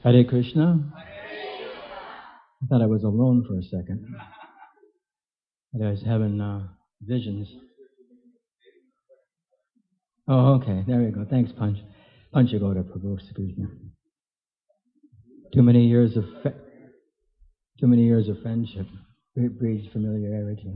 Hare Krishna. I thought I was alone for a second. I was having visions. Oh, okay. There we go. Thanks, Punch. Panchagoda Prabhu. Excuse me. Too many years of friendship breeds familiarity.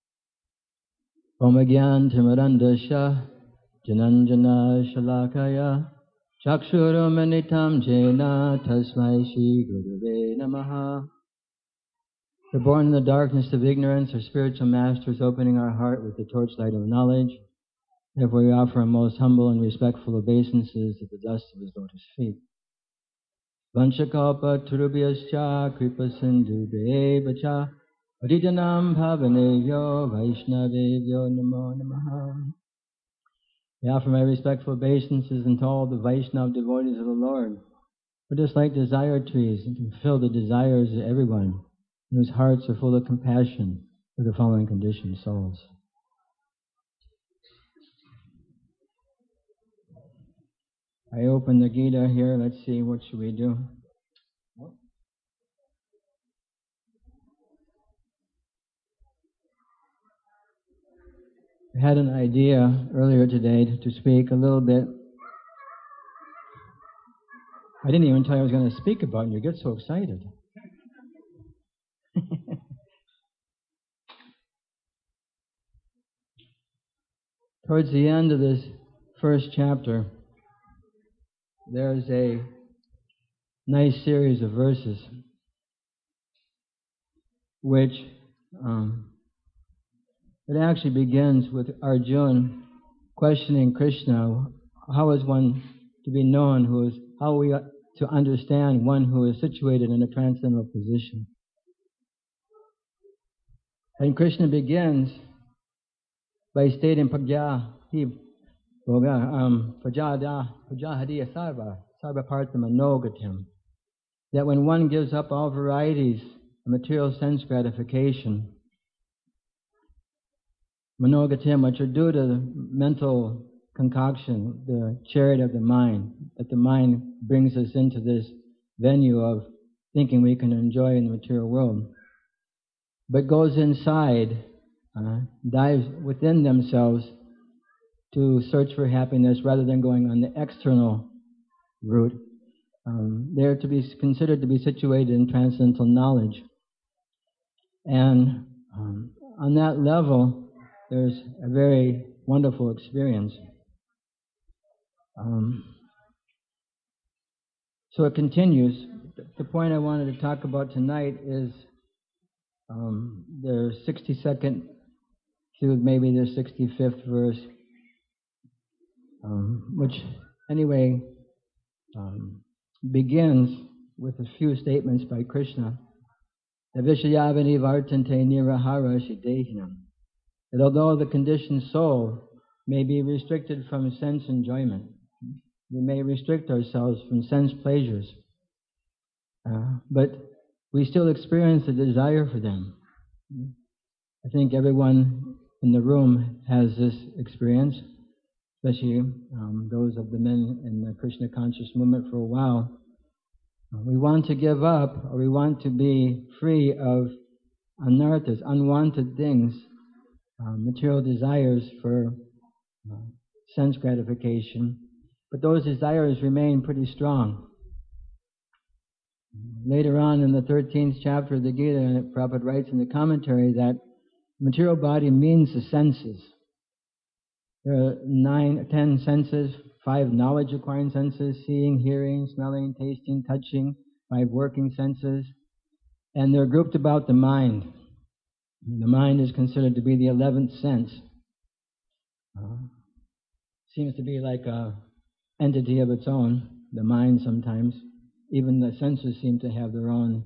Om Gyan Timarandasha Jananjana Shalakaya Chakshurumanitam Jena Tasmai Shri Gurave Namaha. We're born in the darkness of ignorance. Our spiritual master is opening our heart with the torchlight of knowledge. Therefore we offer our most humble and respectful obeisances at the dust of his lotus feet. Vanchakalpa Turubhyascha Kripa Sindhu Devacha Parijanam Bhavaneyo Vaishnavevyo Namo Namaha. I offer my respectful obeisances unto all the Vaishnava devotees of the Lord. We're just like desire trees and can fulfill the desires of everyone, whose hearts are full of compassion for the following conditioned souls. I open the Gita here. Let's see, what should we do? I had an idea earlier today to speak a little bit. I didn't even tell you I was going to speak about it, and you get so excited. Towards the end of this first chapter, there's a nice series of verses which it actually begins with Arjuna questioning Krishna. How is one to be known? How are we to understand one who is situated in a transcendental position? And Krishna begins by stating Prajahadiya Sarvapartha Manogatam, that when one gives up all varieties of material sense gratification, Manogatam, which are due to the mental concoction, the chariot of the mind, that the mind brings us into this venue of thinking we can enjoy in the material world, but goes inside, dives within themselves to search for happiness rather than going on the external route. They're to be considered to be situated in transcendental knowledge. And on that level, there's a very wonderful experience. So it continues. The point I wanted to talk about tonight is the 62nd through maybe the 65th verse, which anyway begins with a few statements by Krishna. Vishayavani vartante nirahara shidehinam. That although the conditioned soul may be restricted from sense enjoyment, we may restrict ourselves from sense pleasures, but we still experience a desire for them. I think everyone in the room has this experience, especially those of the men in the Krishna conscious movement for a while. We want to give up, or we want to be free of anarthas, unwanted things, material desires for sense gratification, but those desires remain pretty strong. Later on in the 13th chapter of the Gita, Prabhupada writes in the commentary that material body means the senses. There are 10 senses, 5 knowledge-acquiring senses, seeing, hearing, smelling, tasting, touching, 5 working senses, and they're grouped about the mind. The mind is considered to be the 11th sense. Seems to be like an entity of its own, the mind sometimes. Even the senses seem to have their own,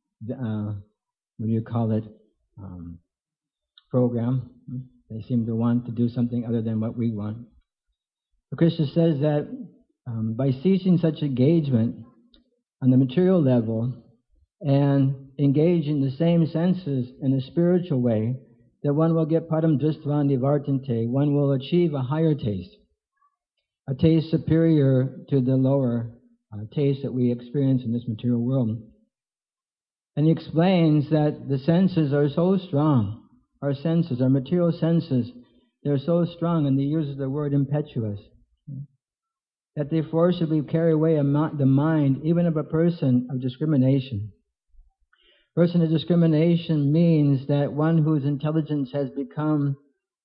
program. They seem to want to do something other than what we want. But Krishna says that by ceasing such engagement on the material level and engage in the same senses in a spiritual way, that one will get param drištva nivartante, one will achieve a higher taste, a taste superior to the lower taste that we experience in this material world. And he explains that the senses are so strong. Our senses, our material senses, they're so strong, and he uses the word impetuous, that they forcibly carry away the mind, even of a person of discrimination. Person of discrimination means that one whose intelligence has become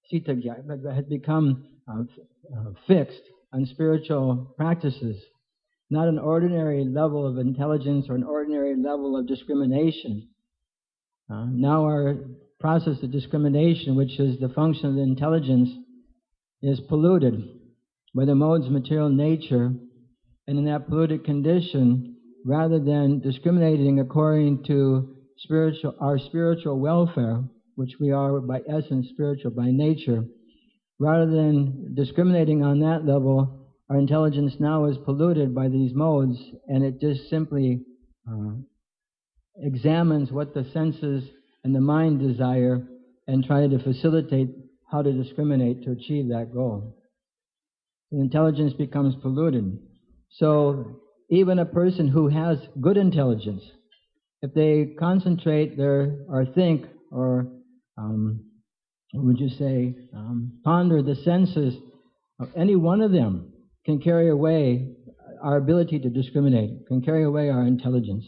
fixed on spiritual practices, not an ordinary level of intelligence or an ordinary level of discrimination. Now our process of discrimination, which is the function of the intelligence, is polluted by the modes of material nature, and in that polluted condition, rather than discriminating according to our spiritual welfare, which we are by essence spiritual by nature, rather than discriminating on that level, our intelligence now is polluted by these modes, and it just simply examines what the senses and the mind desire and try to facilitate how to discriminate to achieve that goal. The intelligence becomes polluted. So even a person who has good intelligence, if they concentrate or think or ponder the senses of any one of them, can carry away our ability to discriminate, can carry away our intelligence.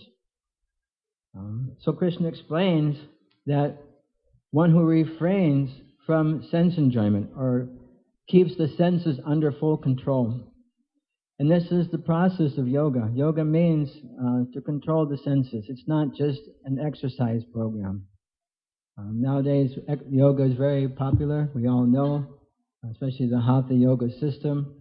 So Krishna explains that one who refrains from sense enjoyment or keeps the senses under full control. And this is the process of yoga. Yoga means to control the senses. It's not just an exercise program. Nowadays, yoga is very popular. We all know, especially the Hatha yoga system.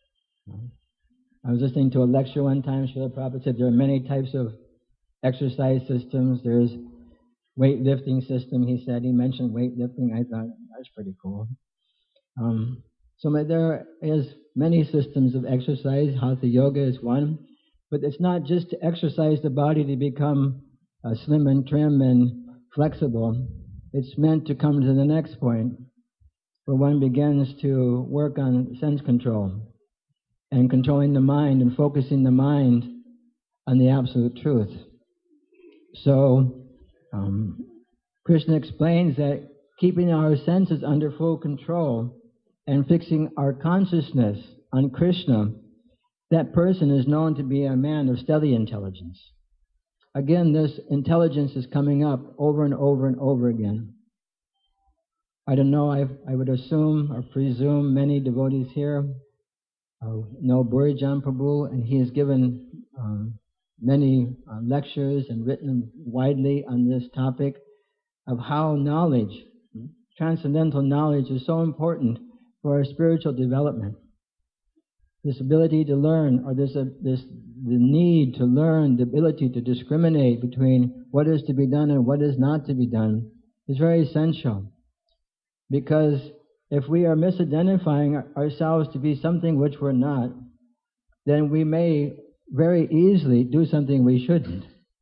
I was listening to a lecture one time. Srila Prabhupada said there are many types of exercise systems. There's weightlifting system, he said. He mentioned weightlifting. I thought, that's pretty cool. So there is many systems of exercise. Hatha yoga is one. But it's not just to exercise the body to become slim and trim and flexible. It's meant to come to the next point, where one begins to work on sense control and controlling the mind and focusing the mind on the absolute truth. So Krishna explains that keeping our senses under full control and fixing our consciousness on Krishna, that person is known to be a man of steady intelligence. Again, this intelligence is coming up over and over and over again. I don't know, I would assume or presume many devotees here know Burijan Prabhu, and he has given many lectures and written widely on this topic of how knowledge, transcendental knowledge, is so important for our spiritual development. This ability to learn, or the need to learn, the ability to discriminate between what is to be done and what is not to be done, is very essential. Because if we are misidentifying ourselves to be something which we're not, then we may very easily do something we shouldn't.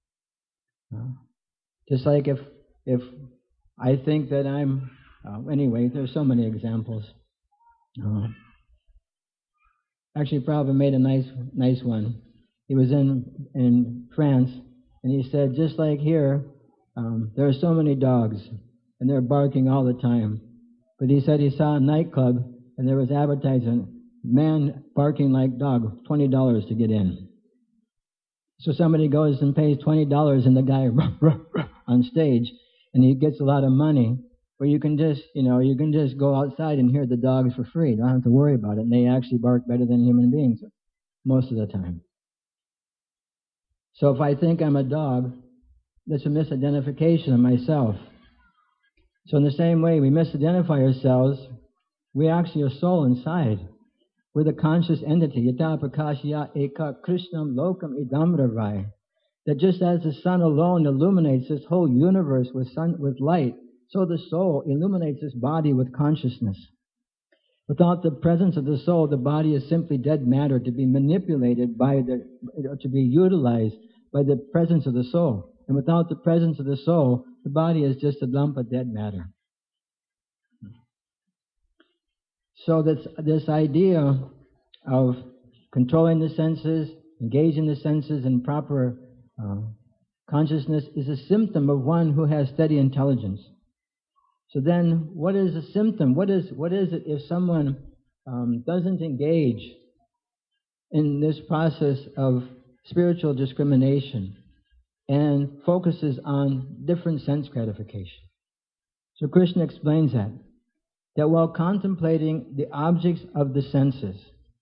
Just like if I think that I'm... anyway, there's so many examples. Actually, Prabhupada made a nice one. He was in France, and he said, just like here, there are so many dogs, and they're barking all the time. But he said he saw a nightclub, and there was advertising, man barking like dog, $20 to get in. So somebody goes and pays $20, and the guy on stage, and he gets a lot of money. But you can just go outside and hear the dogs for free. You don't have to worry about it. And they actually bark better than human beings most of the time. So if I think I'm a dog, that's a misidentification of myself. So in the same way we misidentify ourselves, we actually are soul inside. We're the conscious entity. Yata prakashya eka krishnam lokam idamravai. That just as the sun alone illuminates this whole universe with light, so the soul illuminates this body with consciousness. Without the presence of the soul, the body is simply dead matter to be manipulated to be utilized by the presence of the soul. And without the presence of the soul, the body is just a lump of dead matter. So this idea of controlling the senses, engaging the senses in proper consciousness is a symptom of one who has steady intelligence. So then, what is a symptom? What is it if someone doesn't engage in this process of spiritual discrimination and focuses on different sense gratification? So Krishna explains that while contemplating the objects of the senses,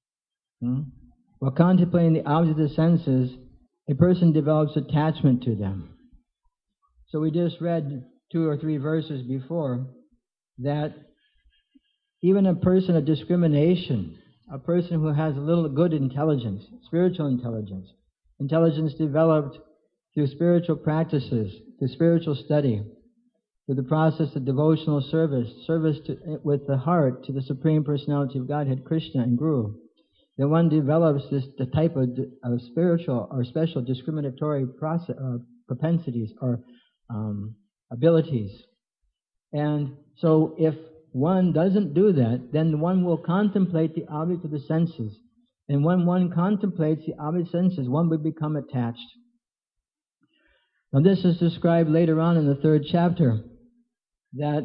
a person develops attachment to them. So we just read 2 or 3 verses before that even a person of discrimination, a person who has a little good intelligence, spiritual intelligence developed through spiritual practices, through spiritual study, through the process of devotional service with the heart to the Supreme Personality of Godhead, Krishna and Guru, then one develops the type of spiritual or special discriminatory propensities or abilities. And so if one doesn't do that, then one will contemplate the object of the senses. And when one contemplates the object of the senses, one will become attached. Now this is described later on in the 3rd chapter, that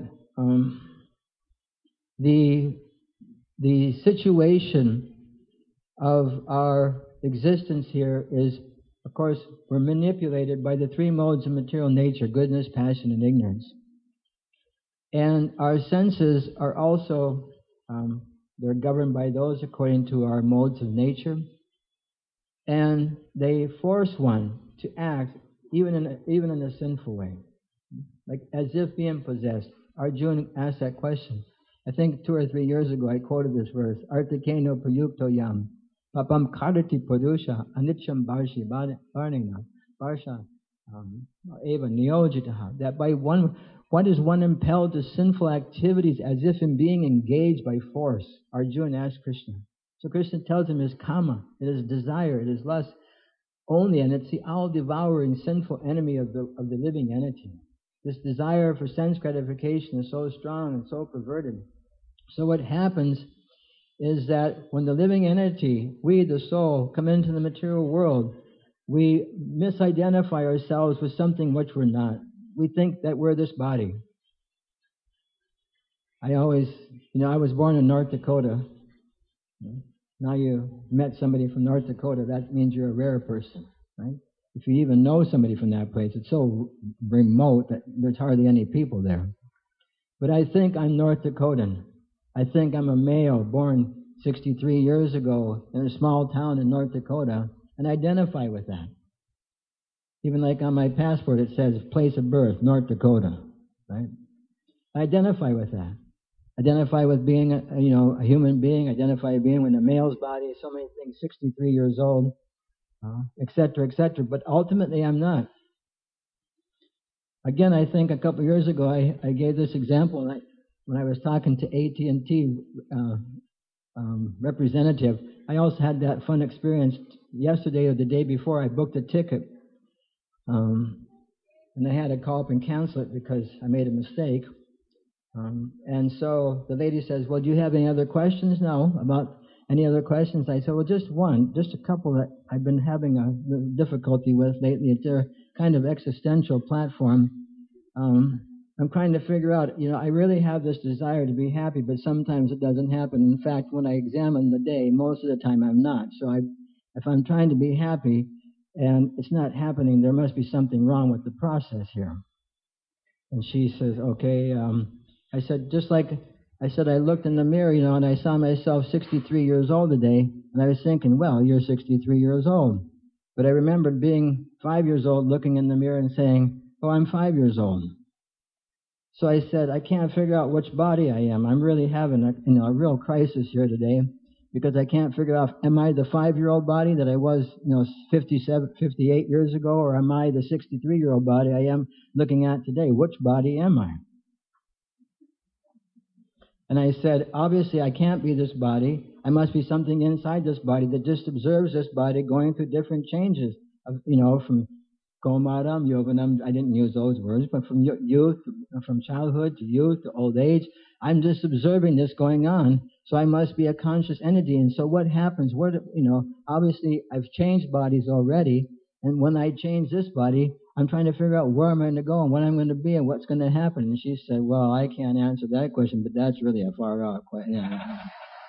the situation of our existence here is, of course, we're manipulated by the 3 modes of material nature: goodness, passion, and ignorance. And our senses are also, they're governed by those according to our modes of nature. And they force one to act even in a sinful way, like as if being possessed. Arjuna asked that question. I think 2 or 3 years ago I quoted this verse, Artikeno Prayukto Yam, Papam Karati Purusha, Anityam Barshi Varnina, Barsha Eva Niyojitaha, that by what is one impelled to sinful activities as if in being engaged by force? Arjuna asked Krishna. So Krishna tells him, is kama, it is desire, it is lust only, and it's the all-devouring sinful enemy of the living entity. This desire for sense gratification is so strong and so perverted. So what happens is that when the living entity, we, the soul, come into the material world, we misidentify ourselves with something which we're not. We think that we're this body. I was born in North Dakota. Now you met somebody from North Dakota, that means you're a rare person, right? If you even know somebody from that place, it's so remote that there's hardly any people there. But I think I'm North Dakotan. I think I'm a male born 63 years ago in a small town in North Dakota, and identify with that. Even like on my passport it says place of birth, North Dakota, right? I identify with that. Identify with being a human being, identify with being in a male's body, so many things, 63 years old, etc., etc. But ultimately I'm not. Again, I think a couple of years ago I gave this example when I was talking to AT&T representative. I also had that fun experience yesterday or the day before. I booked a ticket and I had to call up and cancel it because I made a mistake. And so the lady says, well, do you have any other questions? No. About any other questions? I said, well, just a couple that I've been having a difficulty with lately. It's a kind of existential platform. I'm trying to figure out, I really have this desire to be happy, but sometimes it doesn't happen. In fact, when I examine the day, most of the time I'm not. So if I'm trying to be happy and it's not happening, there must be something wrong with the process here. And she says, okay. I said, I looked in the mirror, and I saw myself 63 years old today, and I was thinking, well, you're 63 years old. But I remembered being 5 years old, looking in the mirror and saying, oh, I'm 5 years old. So I said, I can't figure out which body I am. I'm really having a real crisis here today, because I can't figure out, am I the 5-year-old body that I was, 57, 58 years ago, or am I the 63-year-old body I am looking at today? Which body am I? And I said, obviously I can't be this body. I must be something inside this body that just observes this body going through different changes, from Komaram, Yovanam, I didn't use those words, but from youth, from childhood to youth to old age, I'm just observing this going on, so I must be a conscious entity. And so what happens? Obviously I've changed bodies already, and when I change this body, I'm trying to figure out where I'm going to go and what I'm going to be and what's going to happen. And she said, well, I can't answer that question, but that's really a far out question. Yeah.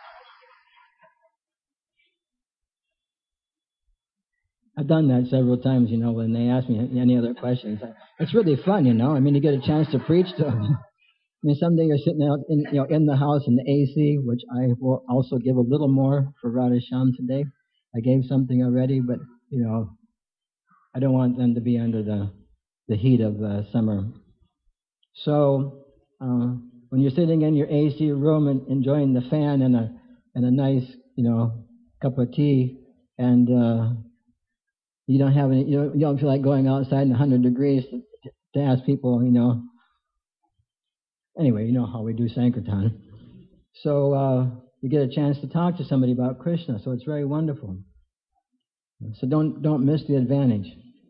I've done that several times, when they ask me any other questions. It's really fun, you get a chance to preach to them. Someday you're sitting out in the house in the AC, which I will also give a little more for Radha Shyam today. I gave something already, but, I don't want them to be under the heat of summer. So, when you're sitting in your AC room and enjoying the fan and a nice, cup of tea, and you don't have any, you don't feel like going outside in 100 degrees to ask people, Anyway, you know how we do Sankirtan. So you get a chance to talk to somebody about Krishna, so it's very wonderful. So don't miss the advantage.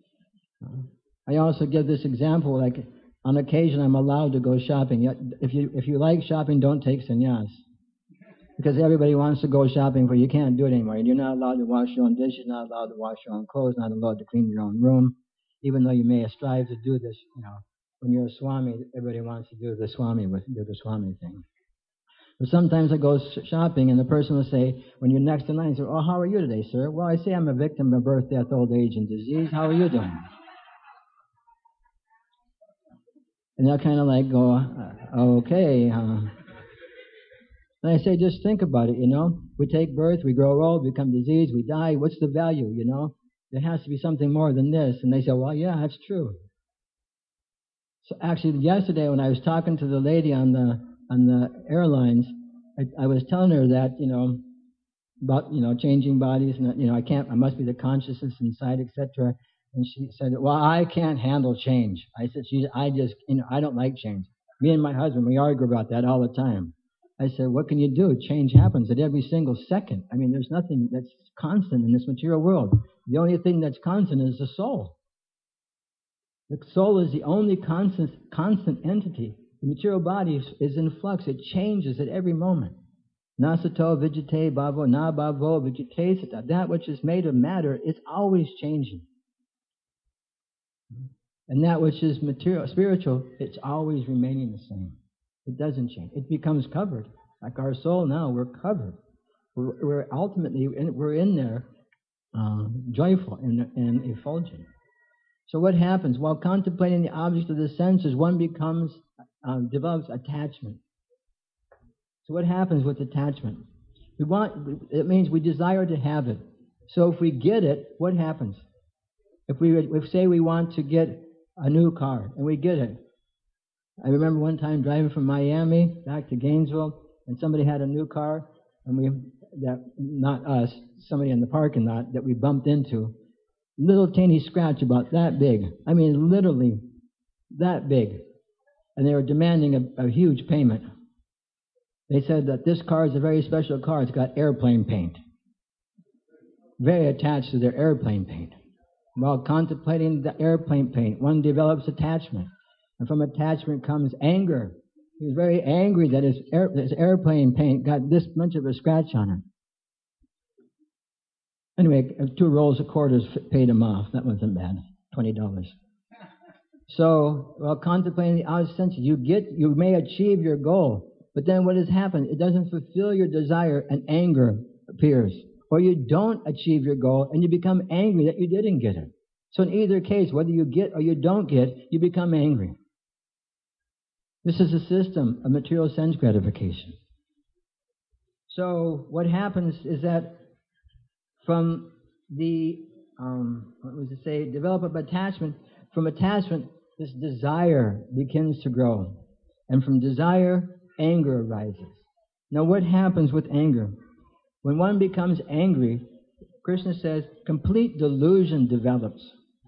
I also give this example, like on occasion I'm allowed to go shopping. If you like shopping, don't take sannyas. Because everybody wants to go shopping, but you can't do it anymore. You're not allowed to wash your own dishes, not allowed to wash your own clothes, not allowed to clean your own room, even though you may strive to do this, When you're a Swami, everybody wants to do the Swami thing. But sometimes I go shopping and the person will say, when you're next in line, say, oh, how are you today, sir? Well, I say I'm a victim of birth, death, old age, and disease. How are you doing? And they'll kind of like go, okay. And I say, just think about it, We take birth, we grow old, become diseased, we die. What's the value, There has to be something more than this. And they say, well, yeah, that's true. So actually, yesterday when I was talking to the lady on the airlines, I was telling her that, about, changing bodies, and, I must be the consciousness inside, etc. And she said, well, I can't handle change. I said, I don't like change. Me and my husband, we argue about that all the time. I said, what can you do? Change happens at every single second. There's nothing that's constant in this material world. The only thing that's constant is the soul. The soul is the only constant entity. The material body is in flux. It changes at every moment. Nasato vijite bhavo na bhavo vijite sata. That which is made of matter is always changing. And that which is material, spiritual, it's always remaining the same. It doesn't change. It becomes covered. Like our soul now, we're covered. We're ultimately, we're in there joyful and effulgent. So what happens? While contemplating the object of the senses, one develops attachment. So what happens with attachment? It means we desire to have it. So if we get it, what happens? If say we want to get a new car, and we get it. I remember one time driving from Miami back to Gainesville, and somebody had a new car, and not us, somebody in the parking lot that we bumped into. Little teeny scratch about that big. Literally that big. And they were demanding a huge payment. They said that this car is a very special car. It's got airplane paint. Very attached to their airplane paint. While contemplating the airplane paint, one develops attachment. And from attachment comes anger. He was very angry that his airplane paint got this much of a scratch on it. Anyway, 2 rolls of quarters paid him off. That wasn't bad. $20. So, while contemplating the outer senses, you may achieve your goal, but then what has happened? It doesn't fulfill your desire, and anger appears. Or you don't achieve your goal, and you become angry that you didn't get it. So in either case, whether you get or you don't get, you become angry. This is a system of material sense gratification. So what happens is that from the, development of attachment, from attachment, this desire begins to grow. And from desire, anger arises. Now what happens with anger? When one becomes angry, Krishna says, complete delusion develops.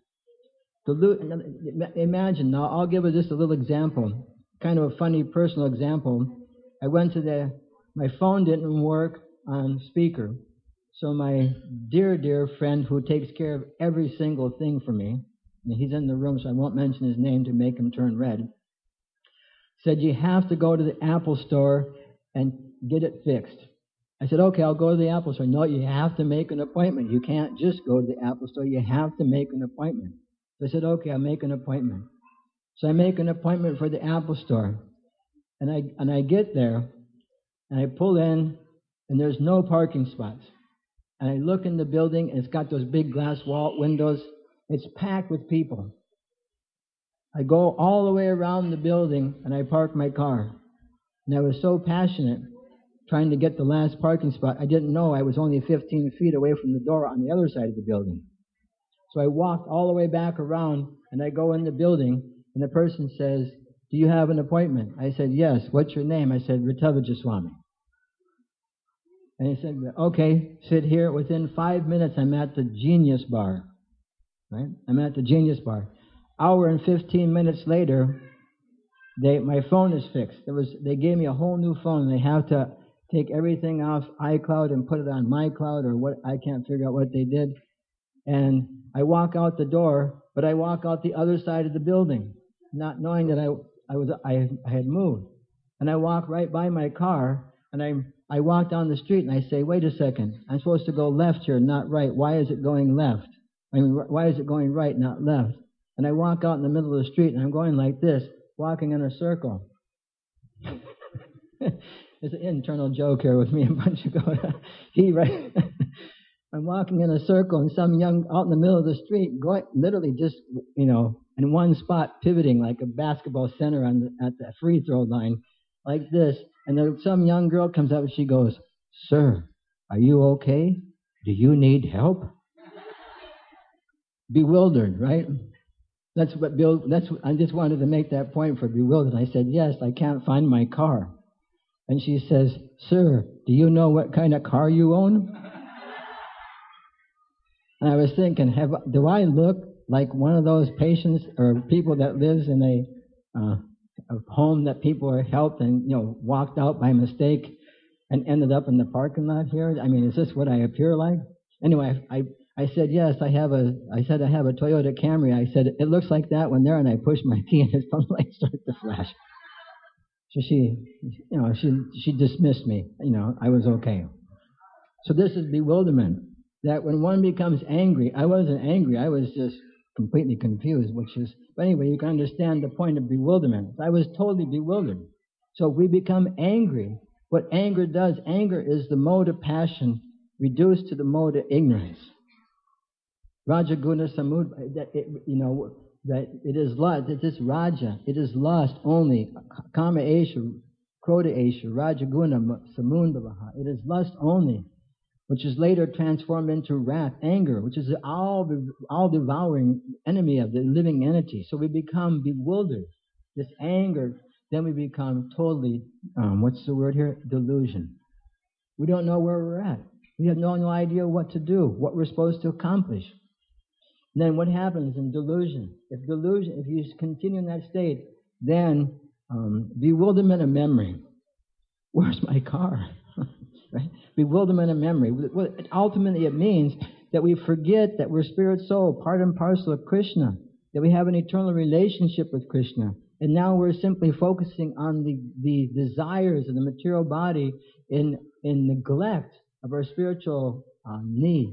Imagine, now I'll give you just a little example, kind of a funny personal example. I went to my phone didn't work on speaker. So my dear friend who takes care of every single thing for me, and he's in the room, so I won't mention his name to make him turn red, said, you have to go to the Apple store and get it fixed. I said, okay, I'll go to the Apple store. No, you have to make an appointment. You can't just go to the Apple store. You have to make an appointment. So I said, okay, I'll make an appointment. So I make an appointment for the Apple store. And I get there, and I pull in, and there's no parking spots. And I look in the building, and it's got those big glass wall windows. It's packed with people. I go all the way around the building, and I park my car. And I was so passionate trying to get the last parking spot, I didn't know I was only 15 feet away from the door on the other side of the building. So I walked all the way back around, and I go in the building, and the person says, do you have an appointment? I said, yes. What's your name? I said, Ritavajaswami. And he said, okay, sit here. Within 5 minutes, I'm at the Genius Bar. Right? I'm at the Genius Bar. Hour and 15 minutes later, my phone is fixed. They gave me a whole new phone. They have to take everything off iCloud and put it on MyCloud or what. I can't figure out what they did. And I walk out the door, but I walk out the other side of the building, not knowing that I had moved. And I walk right by my car, and I walk down the street, and I say, wait a second, I'm supposed to go left here, not right. Why is it going left? Why is it going right, not left? And I walk out in the middle of the street, and I'm going like this, walking in a circle. There's an internal joke here with me a bunch ago. I'm walking in a circle, and some young out in the middle of the street, going literally just, in one spot, pivoting like a basketball center at the free throw line, like this. And then some young girl comes up and she goes, sir, are you okay? Do you need help? Bewildered, right? I just wanted to make that point for bewildered. I said, yes, I can't find my car. And she says, sir, do you know what kind of car you own? And I was thinking, do I look like one of those patients or people that lives in a home that people are helped and, walked out by mistake and ended up in the parking lot here? I mean, is this what I appear like? Anyway, I said, yes, I have a Toyota Camry. I said, it looks like that one there, and I pushed my key and his front light started to flash. So she dismissed me. I was okay. So this is bewilderment. That when one becomes angry, I wasn't angry, I was just completely confused, but anyway, you can understand the point of bewilderment. I was totally bewildered. So if we become angry, what anger does, anger is the mode of passion reduced to the mode of ignorance. Rajaguna Samud, that it is lust, that this Raja, it is lust only. Kama Esha, Krodha Esha, Rajaguna Samundavaha, it is lust only, which is later transformed into wrath, anger, which is the all-devouring enemy of the living entity. So we become bewildered. This anger, then we become totally, what's the word here? Delusion. We don't know where we're at. We have no idea what to do, what we're supposed to accomplish. And then what happens in delusion? If you continue in that state, then bewilderment of memory. Where's my car? Right? Bewilderment of memory. Ultimately, it means that we forget that we're spirit soul, part and parcel of Krishna, that we have an eternal relationship with Krishna. And now we're simply focusing on the desires of the material body in neglect of our spiritual needs.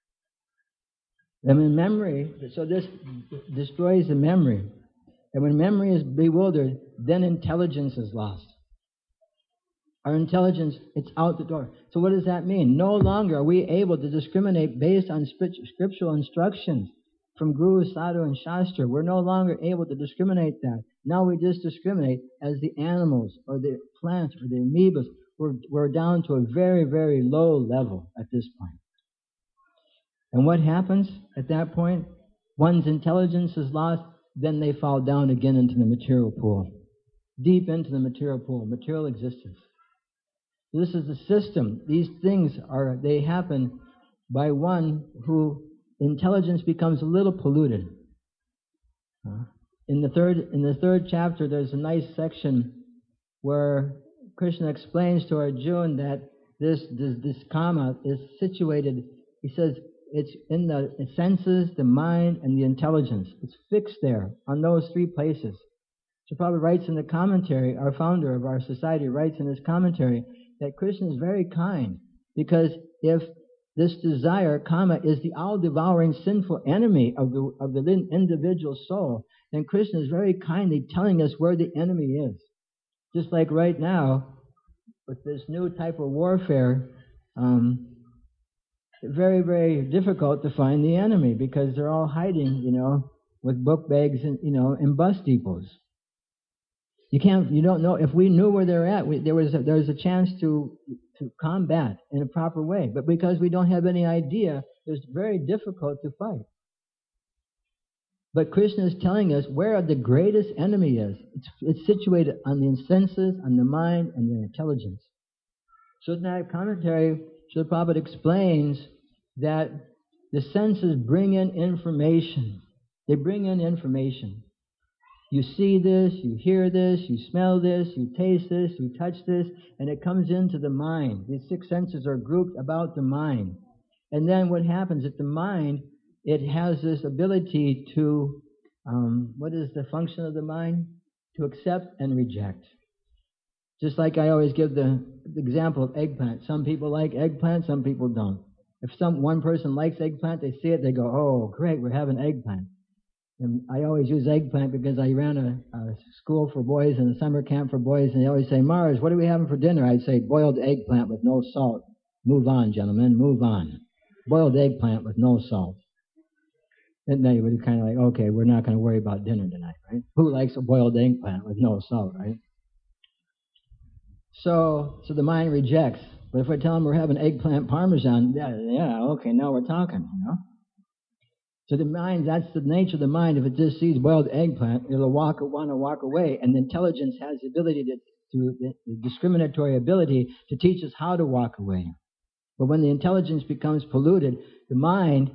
And when memory, so this destroys the memory. And when memory is bewildered, then intelligence is lost. Our intelligence, it's out the door. So what does that mean? No longer are we able to discriminate based on scriptural instructions from Guru, Sadhu, and Shastra. We're no longer able to discriminate that. Now we just discriminate as the animals or the plants or the amoebas. We're down to a very, very low level at this point. And what happens at that point? One's intelligence is lost, then they fall down again into the material pool. Deep into the material pool, material existence. This is the system. These things they happen by one who intelligence becomes a little polluted. In the third chapter, there's a nice section where Krishna explains to Arjuna that this kama is situated. He says it's in the senses, the mind, and the intelligence. It's fixed there on those three places. So Prabhupada writes in the commentary, our founder of our society writes in his commentary that Krishna is very kind, because if this desire, kama, is the all-devouring sinful enemy of the individual soul, then Krishna is very kindly telling us where the enemy is. Just like right now, with this new type of warfare, very, very difficult to find the enemy, because they're all hiding, with book bags and, in bus depots. You don't know. If we knew where they're at, there was a chance to combat in a proper way. But because we don't have any idea, it's very difficult to fight. But Krishna is telling us where the greatest enemy is. It's situated on the senses, on the mind, and the intelligence. So in that commentary, Srila Prabhupada explains that the senses bring in information. They bring in information. You see this, you hear this, you smell this, you taste this, you touch this, and it comes into the mind. These six senses are grouped about the mind. And then what happens at the mind, it has this ability to, what is the function of the mind? To accept and reject. Just like I always give the example of eggplant. Some people like eggplant, some people don't. If one person likes eggplant, they see it, they go, oh, great, we're having eggplant. And I always use eggplant because I ran a school for boys and a summer camp for boys, and they always say, Mars, what are we having for dinner? I'd say, boiled eggplant with no salt. Move on, gentlemen, move on. Boiled eggplant with no salt. And then you would kind of like, okay, we're not going to worry about dinner tonight, right? Who likes a boiled eggplant with no salt, right? So the mind rejects. But if I tell them we're having eggplant parmesan, yeah, okay, now we're talking, So the mind, that's the nature of the mind. If it just sees boiled eggplant, it'll want to walk away. And the intelligence has the ability the discriminatory ability to teach us how to walk away. But when the intelligence becomes polluted, the mind,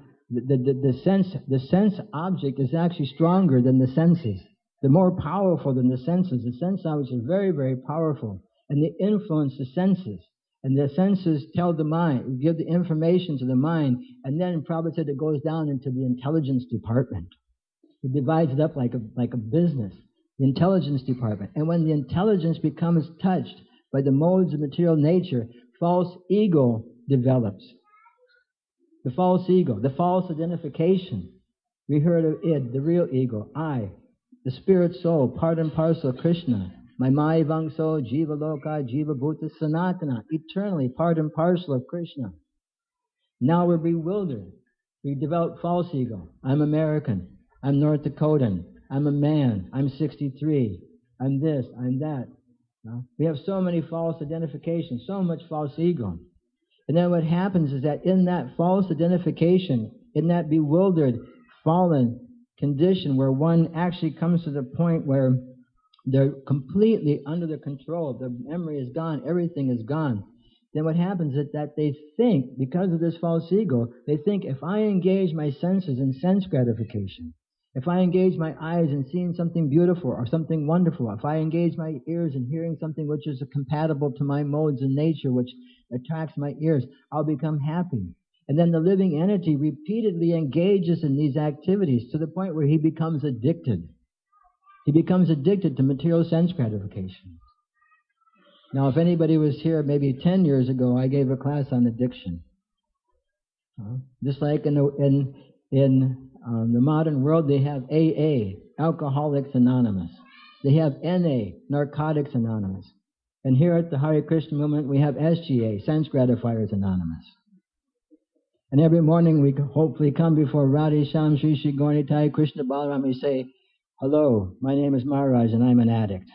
the sense object is actually stronger than the senses. They're more powerful than the senses. The sense objects are very, very powerful, and they influence the senses. And the senses tell the mind, give the information to the mind, and then Prabhupada said it goes down into the intelligence department. He divides it up like a business, the intelligence department. And when the intelligence becomes touched by the modes of material nature, false ego develops. The false ego, the false identification. We heard of id, the real ego, I, the spirit soul, part and parcel of Krishna. My Vangso, Jiva Loka, Jiva Bhuta, Sanatana, eternally part and parcel of Krishna. Now we're bewildered. We develop false ego. I'm American. I'm North Dakotan. I'm a man. I'm 63. I'm this. I'm that. We have so many false identifications, so much false ego. And then what happens is that in that false identification, in that bewildered, fallen condition where one actually comes to the point where they're completely under the control, their memory is gone, everything is gone, then what happens is that they think, because of this false ego, they think if I engage my senses in sense gratification, if I engage my eyes in seeing something beautiful or something wonderful, if I engage my ears in hearing something which is compatible to my modes in nature, which attracts my ears, I'll become happy. And then the living entity repeatedly engages in these activities to the point where he becomes addicted. He becomes addicted to material sense gratification. Now, if anybody was here maybe 10 years ago, I gave a class on addiction. Just like in the modern world, they have AA, Alcoholics Anonymous. They have NA, Narcotics Anonymous. And here at the Hare Krishna movement, we have SGA, Sense Gratifiers Anonymous. And every morning we hopefully come before Radhe Shyam Shri Shri Gauranitai Krishna Balaram, we say, hello, my name is Maharaj and I'm an addict.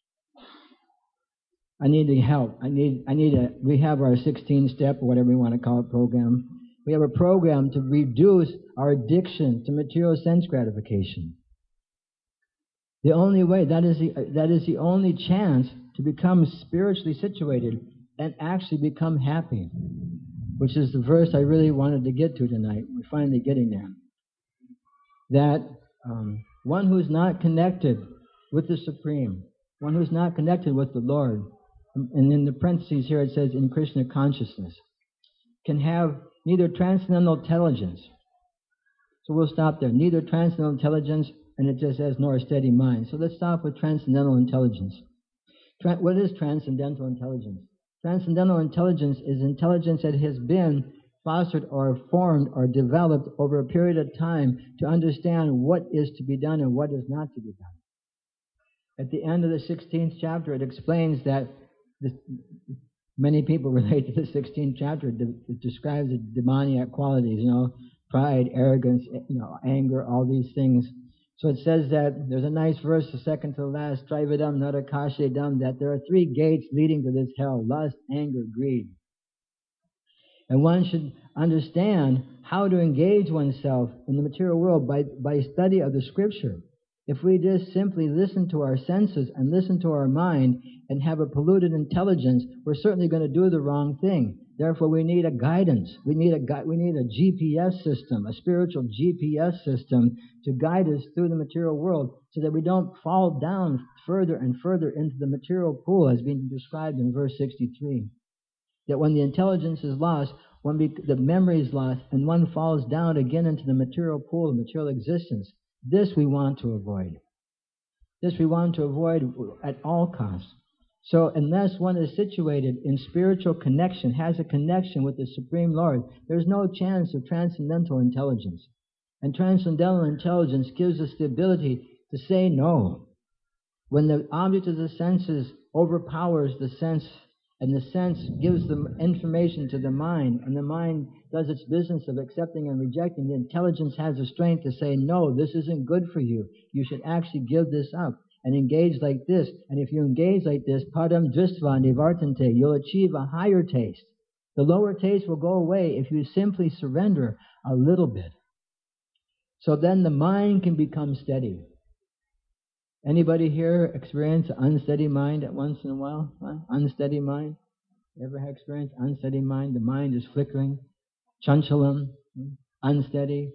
I need the help. We have our 16-step, or whatever we want to call it, program. We have a program to reduce our addiction to material sense gratification. The only way, that is the only chance to become spiritually situated and actually become happy, which is the verse I really wanted to get to tonight. We're finally getting there. That one who's not connected with the Supreme, one who's not connected with the Lord, and in the parentheses here it says in Krishna consciousness, can have neither transcendental intelligence. So we'll stop there. Neither transcendental intelligence, and it just says nor a steady mind. So let's stop with transcendental intelligence. What is transcendental intelligence? Transcendental intelligence is intelligence that has been fostered or formed or developed over a period of time to understand what is to be done and what is not to be done. At the end of the 16th chapter, it explains that many people relate to the 16th chapter. It describes the demoniac qualities, pride, arrogance, anger, all these things. So it says that there's a nice verse, the second to the last, Trividam Narakashedam, that there are 3 gates leading to this hell: lust, anger, greed. And one should understand how to engage oneself in the material world by study of the Scripture. If we just simply listen to our senses and listen to our mind and have a polluted intelligence, we're certainly going to do the wrong thing. Therefore, we need a guidance. We need a GPS system, a spiritual GPS system to guide us through the material world so that we don't fall down further and further into the material pool as being described in verse 63. That when the intelligence is lost, the memory is lost, and one falls down again into the material pool of material existence. This we want to avoid. This we want to avoid at all costs. So unless one is situated in spiritual connection, has a connection with the Supreme Lord, there's no chance of transcendental intelligence. And transcendental intelligence gives us the ability to say no. When the object of the senses overpowers the sense, and the sense gives the information to the mind, and the mind does its business of accepting and rejecting, the intelligence has the strength to say, no, this isn't good for you. You should actually give this up and engage like this. And if you engage like this, padam drisva nivartante, you'll achieve a higher taste. The lower taste will go away if you simply surrender a little bit. So then the mind can become steady. Anybody here experience an unsteady mind at once in a while? Huh? Unsteady mind? Ever have experienced unsteady mind? The mind is flickering. Chanchalam, unsteady.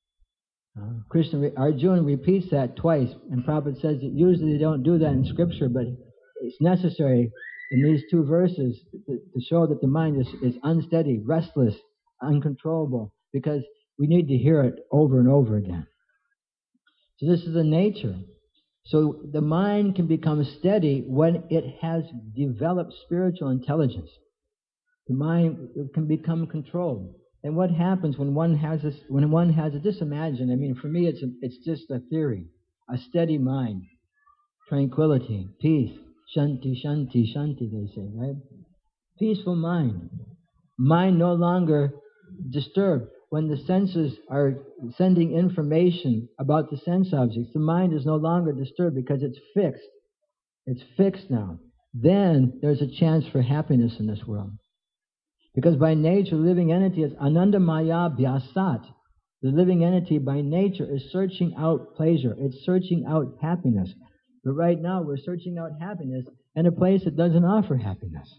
Arjuna repeats that twice, and Prabhupada says that usually they don't do that in Scripture, but it's necessary in these 2 verses to show that the mind is unsteady, restless, uncontrollable, because we need to hear it over and over again. So this is the nature. So the mind can become steady when it has developed spiritual intelligence. The mind can become controlled. And what happens when one has just imagine, for me it's just a theory, a steady mind, tranquility, peace, shanti, shanti, shanti, they say, right? Peaceful mind. Mind no longer disturbed. When the senses are sending information about the sense objects, the mind is no longer disturbed because it's fixed. It's fixed now. Then there's a chance for happiness in this world. Because by nature, the living entity is anandamaya bhyasat. The living entity by nature is searching out pleasure. It's searching out happiness. But right now, we're searching out happiness in a place that doesn't offer happiness.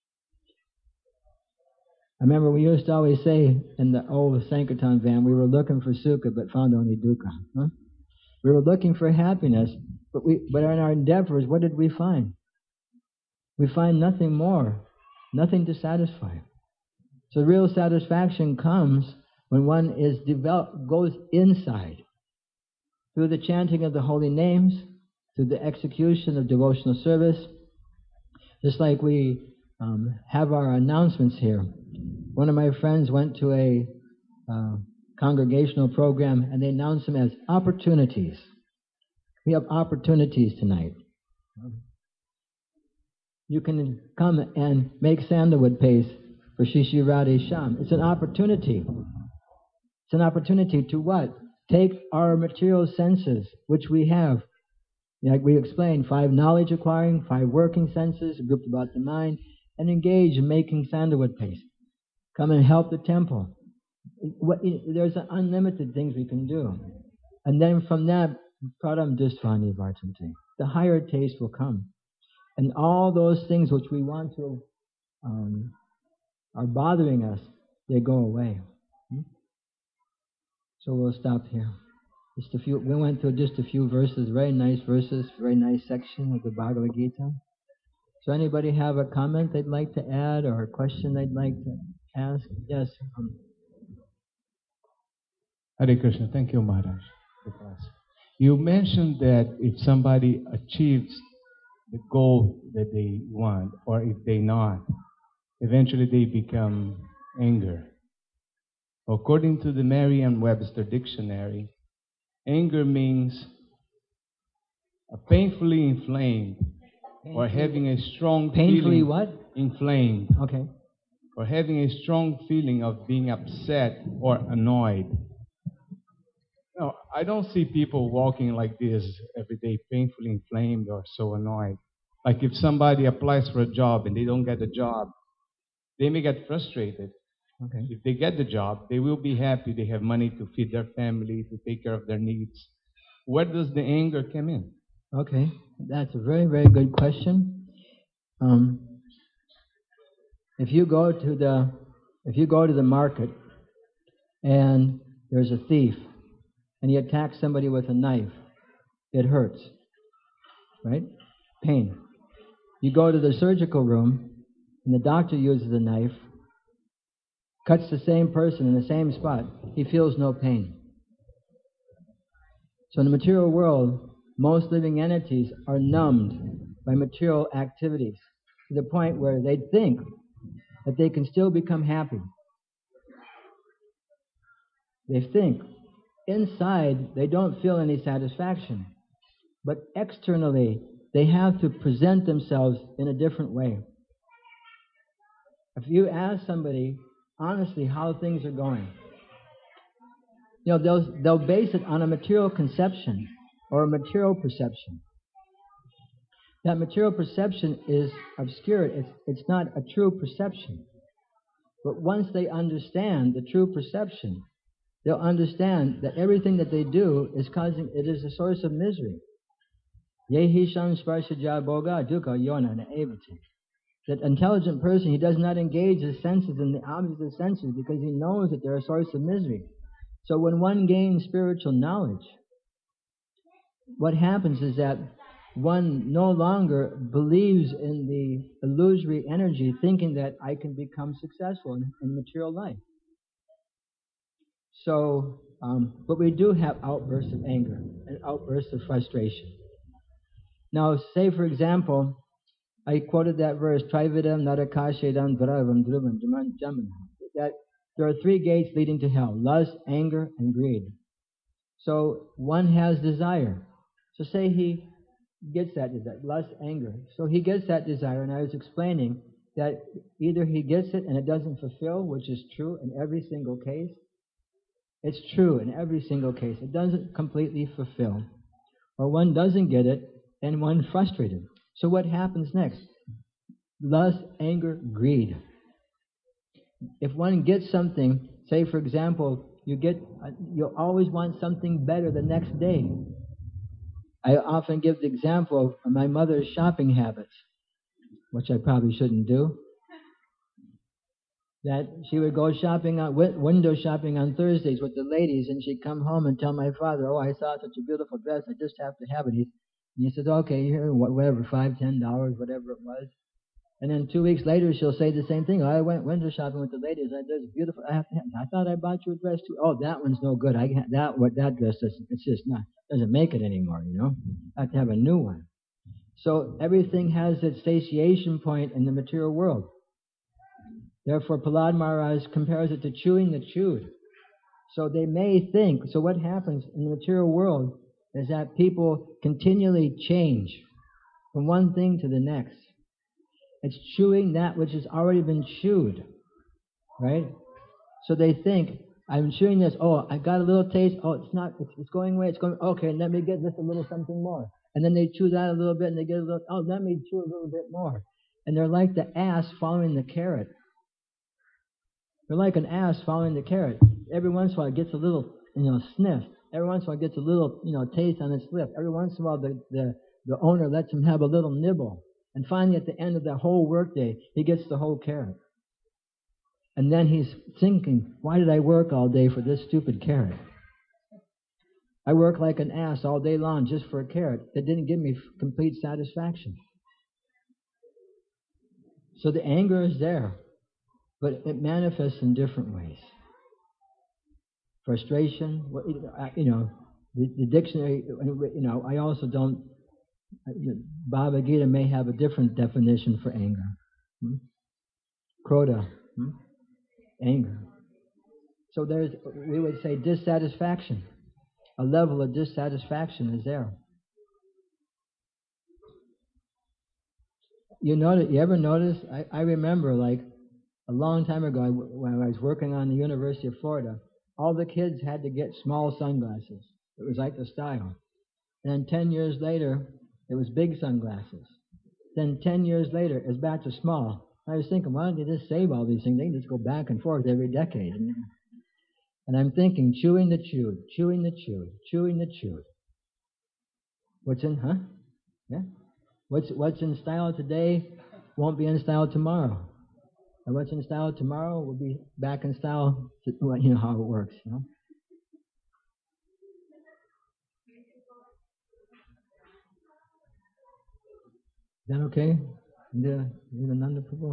I remember we used to always say in the old Sankirtan van, we were looking for sukha but found only dukkha. Huh? We were looking for happiness, but in our endeavors, what did we find? We find nothing more, nothing to satisfy. So real satisfaction comes when one goes inside through the chanting of the holy names, through the execution of devotional service. Just like we have our announcements here. One of my friends went to a congregational program and they announced them as opportunities. We have opportunities tonight. You can come and make sandalwood paste for Shishi Radhe Sham. It's an opportunity. It's an opportunity to what? Take our material senses, which we have. Like we explained, 5 knowledge acquiring, 5 working senses, grouped about the mind, and engage in making sandalwood paste. Come and help the temple. There's unlimited things we can do. And then from that, pradam dristvani vartante. The higher taste will come. And all those things which we want to, are bothering us, they go away. So we'll stop here. We went through just a few verses, very nice section of the Bhagavad Gita. So anybody have a comment they'd like to add or a question they'd like to ask? Yes. Hare Krishna. Thank you, Maharaj. You mentioned that if somebody achieves the goal that they want, or if they not, eventually they become anger. According to the Merriam-Webster dictionary, anger means painfully inflamed, or having a strong Painfully feeling. what? Inflamed. Okay. Or having a strong feeling of being upset or annoyed. No, I don't see people walking like this every day, painfully inflamed or so annoyed. Like if somebody applies for a job and they don't get a job, they may get frustrated. Okay. If they get the job, they will be happy. They have money to feed their family, to take care of their needs. Where does the anger come in? Okay, that's a very, very good question. If you go to the market and there's a thief and he attacks somebody with a knife, it hurts, right? Pain. You go to the surgical room and the doctor uses a knife, cuts the same person in the same spot, he feels no pain. So in the material world, most living entities are numbed by material activities to the point where they think that they can still become happy. They think. Inside, they don't feel any satisfaction. But externally, they have to present themselves in a different way. If you ask somebody honestly how things are going, they'll base it on a material conception or a material perception. That material perception is obscured. It's not a true perception. But once they understand the true perception, they'll understand that everything that they do is a source of misery. Yehisham sparshaja boga dukkha yona na evati. That intelligent person, he does not engage his senses in the objects of the senses because he knows that they're a source of misery. So when one gains spiritual knowledge, what happens is that one no longer believes in the illusory energy, thinking that I can become successful in material life. So, but we do have outbursts of anger and outbursts of frustration. Now, say for example, I quoted that verse, Trividam Narakashedam Dhravam Dhruvam Jaman, that there are three gates leading to hell: lust, anger, and greed. So one has desire. So say he gets that desire, lust, anger. So he gets that desire, and I was explaining that either he gets it and it doesn't fulfill, which is true in every single case. It's true in every single case. It doesn't completely fulfill. Or one doesn't get it and one's frustrated. So what happens next? Lust, anger, greed. If one gets something, say for example, you always want something better the next day. I often give the example of my mother's shopping habits, which I probably shouldn't do. That she would go window shopping on Thursdays with the ladies, and she'd come home and tell my father, "Oh, I saw such a beautiful dress, I just have to have it." And he says, "Okay, here, whatever, $5, $10, whatever it was." And then 2 weeks later, she'll say the same thing. "Oh, I went window shopping with the ladies. There's a beautiful. I thought I bought you a dress too. Oh, that one's no good. That dress doesn't. It's just not. Doesn't make it anymore. I have to have a new one." So everything has its satiation point in the material world. Therefore, Prahlad Maharaj compares it to chewing the chewed. So they may think. So what happens in the material world is that people continually change from one thing to the next. It's chewing that which has already been chewed, right? So they think, I'm chewing this. Oh, I got a little taste. Oh, it's going away. It's going. Okay, let me get just a little something more. And then they chew that a little bit, and they get a little. Oh, let me chew a little bit more. And they're like the ass following the carrot. They're like an ass following the carrot. Every once in a while, it gets a little, sniff. Every once in a while, it gets a little, taste on its lip. Every once in a while, the owner lets him have a little nibble. And finally, at the end of the whole workday, he gets the whole carrot. And then he's thinking, why did I work all day for this stupid carrot? I work like an ass all day long just for a carrot that didn't give me complete satisfaction. So the anger is there, but it manifests in different ways. frustration. The dictionary. I also don't. Bhagavad Gita may have a different definition for anger. Krodha, anger. So we would say dissatisfaction. A level of dissatisfaction is there. You ever notice? I remember, like, a long time ago, when I was working on the University of Florida, all the kids had to get small sunglasses. It was like the style. And then 10 years later, it was big sunglasses. Then 10 years later, it's back to small. I was thinking, why don't you just save all these things? They can just go back and forth every decade. And I'm thinking, chewing the chewed, chewing the chewed, chewing the chewed. What's in, huh? Yeah? What's in style today won't be in style tomorrow. And what's in style tomorrow will be back in style, you know how it works, you know? Is that okay? The Nanda Prabhu?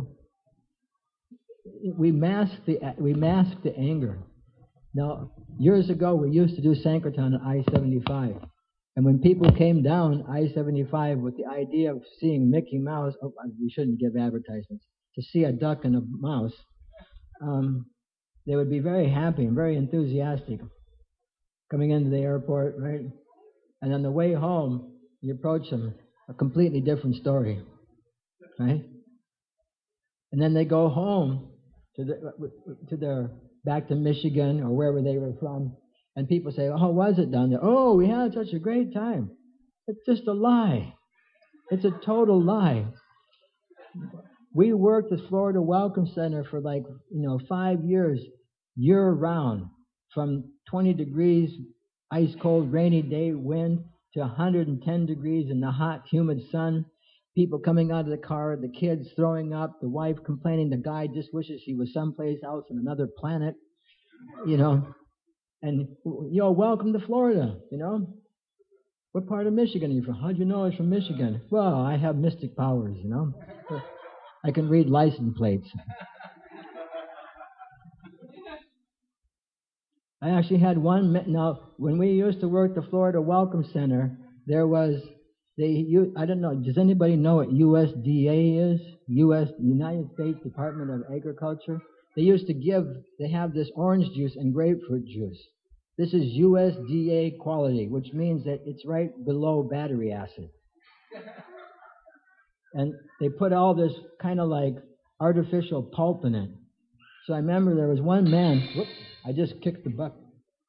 We mask the anger. Now, years ago, we used to do Sankirtan on I-75. And when people came down I-75 with the idea of seeing Mickey Mouse, we shouldn't give advertisements, to see a duck and a mouse, they would be very happy and very enthusiastic coming into the airport, right? And on the way home, you approach them, a completely different story, right? And then they go home to their back to Michigan or wherever they were from, and people say, "Oh, how was it down there?" "Oh, we had such a great time." It's just a lie. It's a total lie. We worked at Florida Welcome Center for 5 years, year round, from 20 degrees, ice cold, rainy day wind, to 110 degrees in the hot, humid sun. People coming out of the car, the kids throwing up, the wife complaining, the guy just wishes he was someplace else on another planet, And, welcome to Florida, What part of Michigan are you from? How'd you know I was from Michigan? Well, I have mystic powers, I can read license plates. I actually had one. Now, when we used to work the Florida Welcome Center, there was, I don't know, does anybody know what USDA is? United States Department of Agriculture. They have this orange juice and grapefruit juice. This is USDA quality, which means that it's right below battery acid. And they put all this kind of like artificial pulp in it. So I remember there was one man, I just kicked the bucket.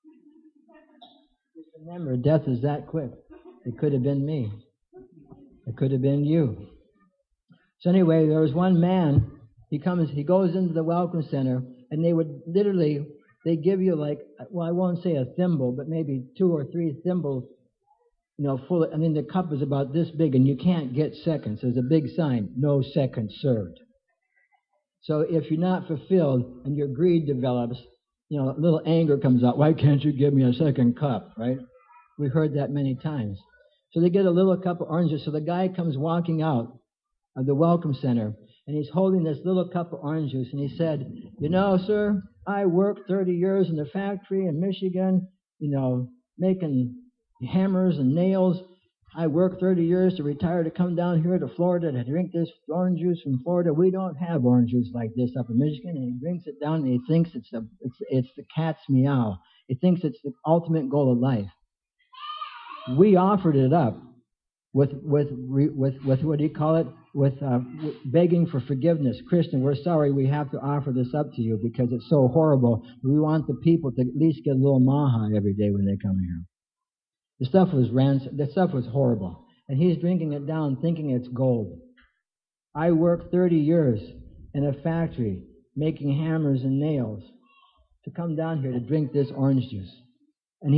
Just remember, death is that quick. It could have been me. It could have been you. So anyway, there was one man, he goes into the Welcome Center, and they give you I won't say a thimble, but maybe 2 or 3 thimbles, full of, the cup is about this big, and you can't get seconds. There's a big sign, no seconds served. So if you're not fulfilled and your greed develops, a little anger comes out. Why can't you give me a second cup, right? We've heard that many times. So they get a little cup of orange juice. So the guy comes walking out of the Welcome Center, and he's holding this little cup of orange juice, and he said, "Sir, I worked 30 years in the factory in Michigan, making hammers and nails. I worked 30 years to retire to come down here to Florida to drink this orange juice from Florida. We don't have orange juice like this up in Michigan." And he drinks it down, and he thinks it's the cat's meow. He thinks it's the ultimate goal of life. We offered it up with what do you call it? With begging for forgiveness. "Krishna, we're sorry we have to offer this up to you because it's so horrible. We want the people to at least get a little maha every day when they come here." The stuff was rancid. The stuff was horrible. And he's drinking it down thinking it's gold. I worked 30 years in a factory making hammers and nails to come down here to drink this orange juice. And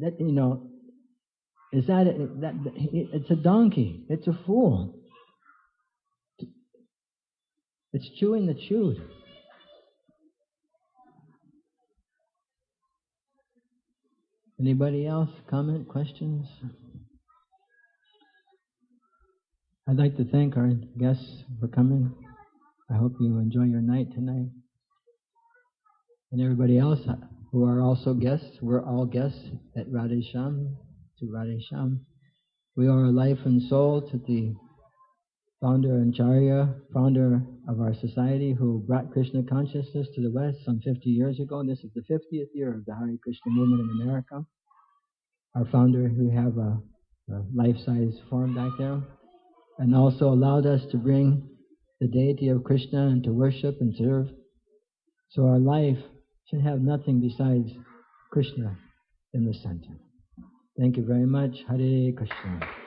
it's a donkey. It's a fool. It's chewing the chewed. Anybody else? Comment? Questions? I'd like to thank our guests for coming. I hope you enjoy your night tonight. And everybody else, who are also guests. We're all guests at Radhe Shyam, to Radhe Shyam. We owe our life and soul to the founder and Acharya, founder of our society, who brought Krishna consciousness to the West some 50 years ago. This is the 50th year of the Hare Krishna movement in America. Our founder, who have a life-size form back there, and also allowed us to bring the deity of Krishna and to worship and serve. So our life should have nothing besides Krishna in the center. Thank you very much. Hare Krishna.